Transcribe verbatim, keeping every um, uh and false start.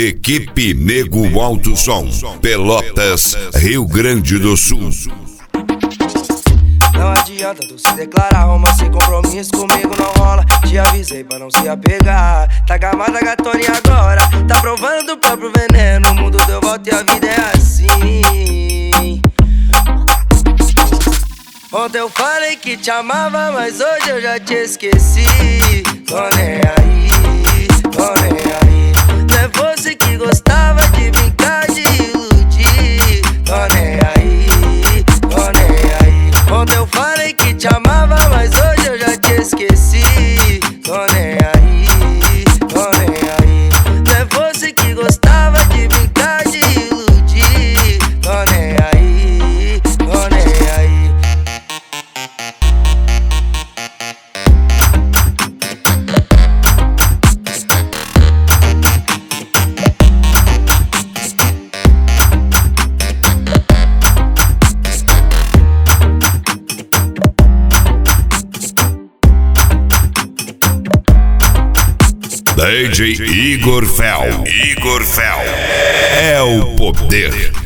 Equipe Nego Alto Som, Pelotas, Rio Grande do Sul. Não adianta tu se declarar, romance sem compromisso comigo não rola. Te avisei pra não se apegar. Tá gamada gatona e agora tá provando do próprio veneno. O mundo deu volta e a vida é assim. Ontem eu falei que te amava, mas hoje eu já te esqueci. Tô nem aí, tô nem aí. Não é você que gostava de brincar, de iludir. Tô nem aí, tô nem aí. Ontem eu falei que te amava, mas hoje eu já te esqueci. Tô nem aí, tô nem aí. Não é você que gostava de brincar, de iludir. Tô nem aí, tô nem aí. D J Igor Fel. Igor Fel é o poder.